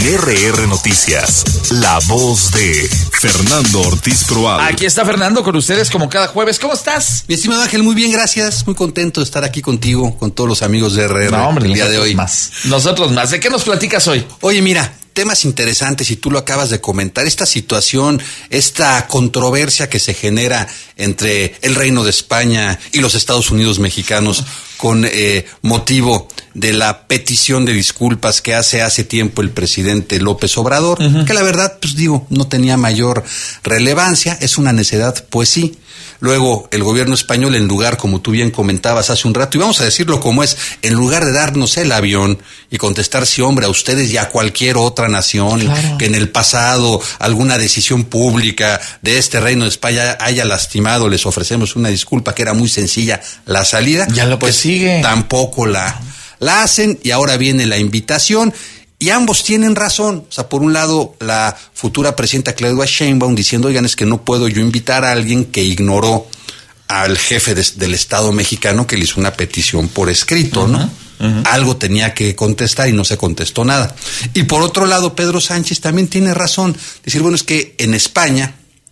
RR Noticias, la voz de Fernando Ortiz Proal. Aquí está Fernando con ustedes como cada jueves. ¿Cómo estás? Mi estimado Ángel, muy bien, gracias. Muy contento de estar aquí contigo, con todos los amigos de RR el día de hoy. Nosotros más. ¿De qué nos platicas hoy? Oye, mira, temas interesantes y tú lo acabas de comentar. Esta situación, esta controversia que se genera entre el Reino de España y los Estados Unidos mexicanos con motivo de la petición de disculpas que hace tiempo el presidente López Obrador, que la verdad, pues digo, no tenía mayor relevancia, es una necedad, pues sí. Luego el gobierno español, en lugar, como tú bien comentabas hace un rato, y vamos a decirlo como es, en lugar de darnos el avión y contestar sí, hombre, a ustedes y a cualquier otra nación, claro, que en el pasado alguna decisión pública de este Reino de España haya lastimado, les ofrecemos una disculpa, que era muy sencilla la salida, ya lo pues sigue. Tampoco la hacen, y ahora viene la invitación. Y ambos tienen razón. O sea, por un lado, la futura presidenta Claudia Sheinbaum diciendo, oigan, es que no puedo yo invitar a alguien que ignoró al jefe del Estado mexicano que le hizo una petición por escrito, ¿no? Algo tenía que contestar y no se contestó nada. Y por otro lado, Pedro Sánchez también tiene razón. Decir, bueno, es que en España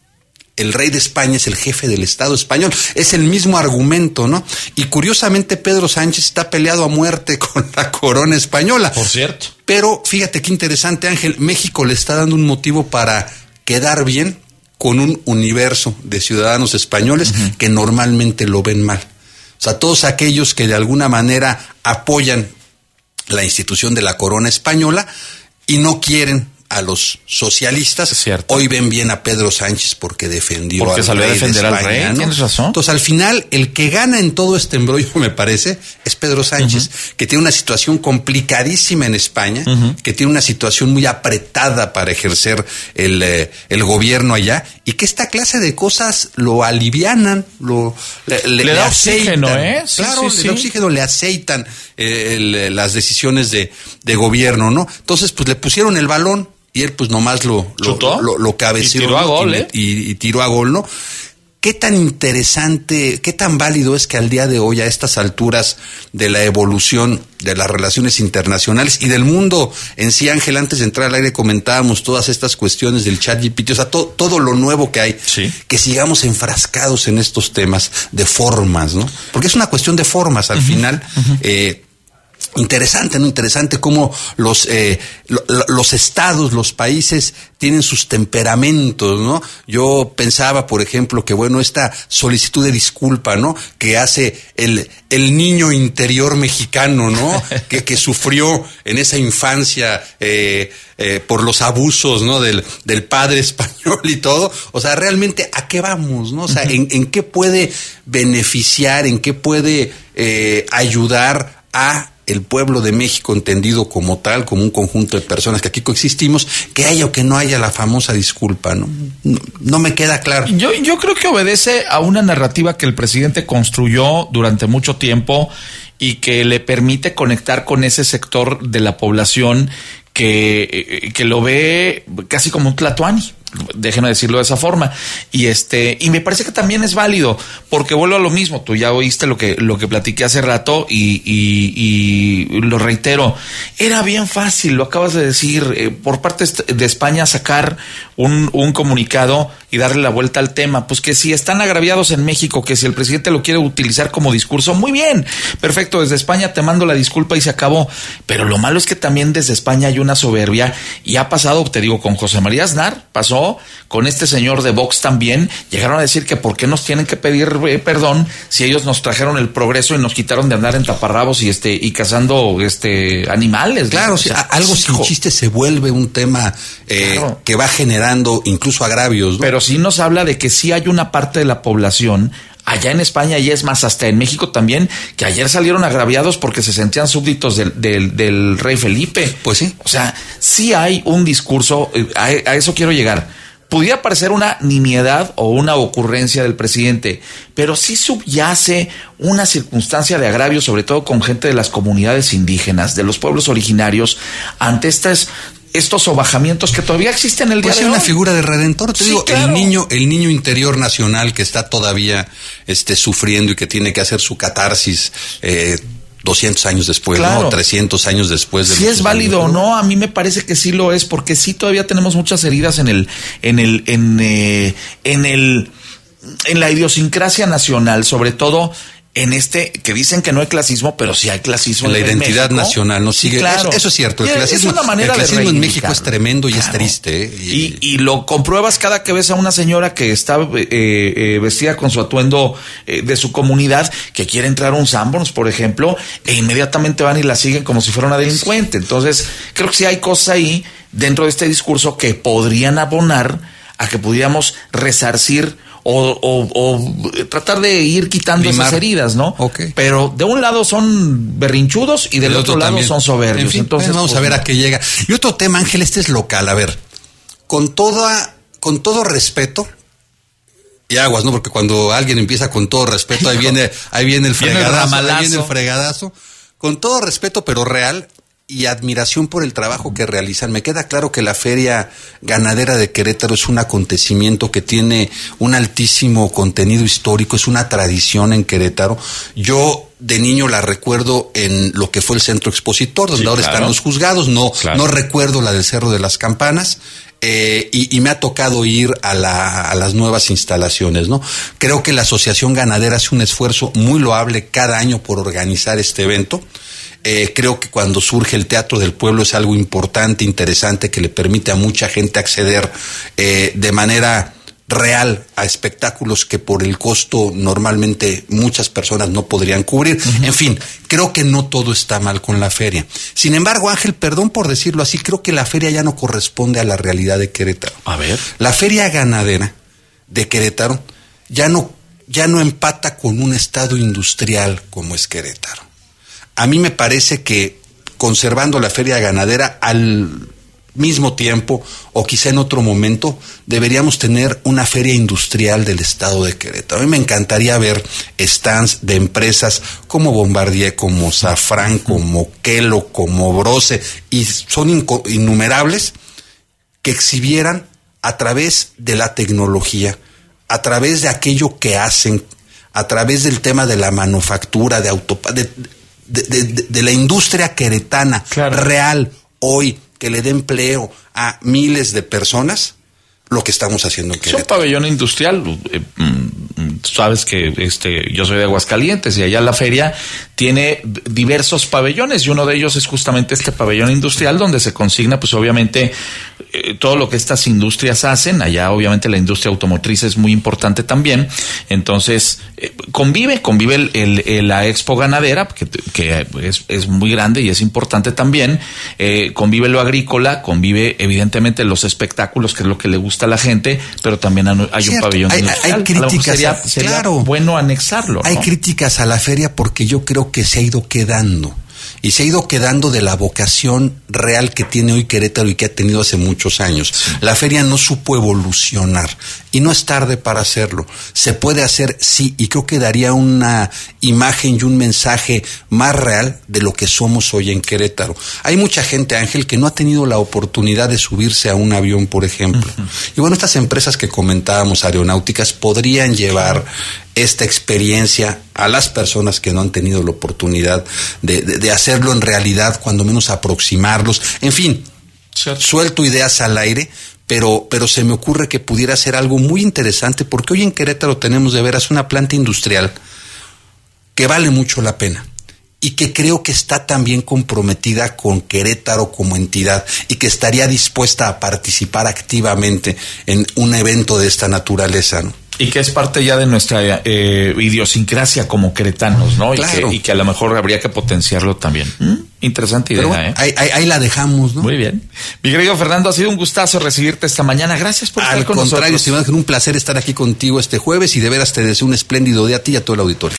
el rey de España es el jefe del Estado español. Es el mismo argumento, ¿no? Y curiosamente Pedro Sánchez está peleado a muerte con la corona española. Por cierto. Pero fíjate qué interesante, Ángel. México le está dando un motivo para quedar bien con un universo de ciudadanos españoles que normalmente lo ven mal. O sea, todos aquellos que de alguna manera apoyan la institución de la corona española y no quieren a los socialistas, hoy ven bien a Pedro Sánchez porque defendió al salió rey a defender de España, al rey, ¿no? Tienes razón. Entonces, al final, el que gana en todo este embrollo, me parece, es Pedro Sánchez, que tiene una situación complicadísima en España, que tiene una situación muy apretada para ejercer el gobierno allá, y que esta clase de cosas lo alivianan, le da aceitan, oxígeno, ¿eh? Claro, le da oxígeno, le aceitan las decisiones de gobierno, ¿no? Entonces, pues le pusieron el balón, y él pues nomás lo cabeceó. Y tiró a gol, y tiró a gol, ¿no? Qué tan interesante, qué tan válido es que al día de hoy, a estas alturas de la evolución de las relaciones internacionales y del mundo en sí, Ángel, antes de entrar al aire comentábamos todas estas cuestiones del ChatGPT, o sea, todo lo nuevo que hay, que sigamos enfrascados en estos temas de formas, ¿no? Porque es una cuestión de formas al final. Interesante, ¿no? Interesante cómo los estados, los países tienen sus temperamentos, ¿no? Yo pensaba, por ejemplo, que bueno, esta solicitud de disculpa, ¿no? Que hace el niño interior mexicano, ¿no? que sufrió en esa infancia por los abusos, ¿no? Del padre español y todo. O sea, realmente, ¿a qué vamos, no? O sea, ¿en qué puede beneficiar, en qué puede ayudar a el pueblo de México entendido como tal, como un conjunto de personas que aquí coexistimos, que haya o que no haya la famosa disculpa, ¿no? No me queda claro. Yo creo que obedece a una narrativa que el presidente construyó durante mucho tiempo y que le permite conectar con ese sector de la población que lo ve casi como un tlatoani. Déjenme decirlo de esa forma. Y me parece que también es válido, porque vuelvo a lo mismo. Tú ya oíste lo que platiqué hace rato y lo reitero. Era bien fácil, lo acabas de decir, por parte de España sacar un comunicado y darle la vuelta al tema. Pues que si están agraviados en México, que si el presidente lo quiere utilizar como discurso, muy bien, perfecto, desde España te mando la disculpa y se acabó. Pero lo malo es que también desde España hay una soberbia, y ha pasado, te digo, con José María Aznar, pasó con este señor de Vox también. Llegaron a decir que por qué nos tienen que pedir perdón si ellos nos trajeron el progreso y nos quitaron de andar en taparrabos y cazando animales. Claro, o sea, algo sin chiste se vuelve un tema claro, que va generando incluso agravios, ¿no? Pero sí nos habla de que sí hay una parte de la población allá en España, y es más, hasta en México también, que ayer salieron agraviados porque se sentían súbditos del rey Felipe. Pues sí. O sea, sí hay un discurso, a eso quiero llegar. Pudiera parecer una nimiedad o una ocurrencia del presidente, pero sí subyace una circunstancia de agravio, sobre todo con gente de las comunidades indígenas, de los pueblos originarios, ante estos sobajamientos que todavía existen el día de hoy. Una figura de redentor, te digo, claro. el niño interior nacional que está todavía sufriendo y que tiene que hacer su catarsis 200 años después, claro, ¿no? 300 años después de si es válido o no, a mí me parece que sí lo es, porque sí todavía tenemos muchas heridas en la idiosincrasia nacional, sobre todo en que dicen que no hay clasismo, pero sí hay clasismo en la identidad México. nacional, ¿no? Sigue, sí, claro. Eso es cierto. El clasismo, es una manera el clasismo de en México es tremendo y es triste. Y lo compruebas cada que ves a una señora que está vestida con su atuendo de su comunidad, que quiere entrar a un Sanborns, por ejemplo, e inmediatamente van y la siguen como si fuera una delincuente. Entonces, creo que sí hay cosas ahí dentro de este discurso que podrían abonar a que pudiéramos resarcir o tratar de ir quitando esas heridas, ¿no? Okay. Pero de un lado son berrinchudos y del otro lado también son soberbios. En fin, entonces vamos a ver a qué llega. Y otro tema, Ángel, este es local. A ver, con todo respeto, y aguas, ¿no? Porque cuando alguien empieza con todo respeto, ahí viene el fregadazo. Con todo respeto, pero real, y admiración por el trabajo que realizan. Me queda claro que la Feria Ganadera de Querétaro es un acontecimiento que tiene un altísimo contenido histórico, es una tradición en Querétaro. Yo de niño la recuerdo en lo que fue el Centro Expositor, donde ahora están los juzgados. No recuerdo la del Cerro de las Campanas. Y me ha tocado ir a las nuevas instalaciones, ¿no? Creo que la Asociación Ganadera hace un esfuerzo muy loable cada año por organizar este evento. Creo que cuando surge el Teatro del Pueblo es algo importante, interesante, que le permite a mucha gente acceder de manera real a espectáculos que por el costo normalmente muchas personas no podrían cubrir. En fin, creo que no todo está mal con la feria. Sin embargo, Ángel, perdón por decirlo así, creo que la feria ya no corresponde a la realidad de Querétaro. A ver. La Feria Ganadera de Querétaro ya no empata con un estado industrial como es Querétaro. A mí me parece que conservando la Feria Ganadera al mismo tiempo, o quizá en otro momento, deberíamos tener una feria industrial del estado de Querétaro. A mí me encantaría ver stands de empresas como Bombardier, como Safran, como Kelo, como Brose, y son innumerables, que exhibieran a través de la tecnología, a través de aquello que hacen, a través del tema de la manufactura, de la industria queretana, real, hoy, que le dé empleo a miles de personas, lo que estamos haciendo en Querétaro. Es un pabellón industrial. Sabes que yo soy de Aguascalientes y allá la feria tiene diversos pabellones y uno de ellos es justamente este pabellón industrial donde se consigna pues obviamente todo lo que estas industrias hacen. Allá obviamente la industria automotriz es muy importante también. Entonces convive la Expo Ganadera que es muy grande y es importante también. Convive lo agrícola, convive evidentemente los espectáculos, que es lo que le gusta a la gente, pero también hay un pabellón industrial. Hay críticas, sería bueno anexarlo, ¿no? Hay críticas a la feria porque yo creo que se ha ido quedando. Y se ha ido quedando de la vocación real que tiene hoy Querétaro y que ha tenido hace muchos años. Sí. La feria no supo evolucionar y no es tarde para hacerlo. Se puede hacer, sí, y creo que daría una imagen y un mensaje más real de lo que somos hoy en Querétaro. Hay mucha gente, Ángel, que no ha tenido la oportunidad de subirse a un avión, por ejemplo. Y bueno, estas empresas que comentábamos, aeronáuticas, podrían llevar esta experiencia a las personas que no han tenido la oportunidad de hacerlo en realidad, cuando menos aproximarlos. En fin, suelto ideas al aire, pero se me ocurre que pudiera ser algo muy interesante, porque hoy en Querétaro tenemos de veras una planta industrial que vale mucho la pena y que creo que está también comprometida con Querétaro como entidad y que estaría dispuesta a participar activamente en un evento de esta naturaleza, ¿no? Y que es parte ya de nuestra idiosincrasia como queretanos, ¿no? Claro. Y que a lo mejor habría que potenciarlo también. Interesante idea, pero bueno, ahí la dejamos, ¿no? Muy bien. Mi querido Fernando, ha sido un gustazo recibirte esta mañana. Gracias por estar con nosotros. Al contrario, Esteban, un placer estar aquí contigo este jueves y de veras te deseo un espléndido día a ti y a todo el auditorio.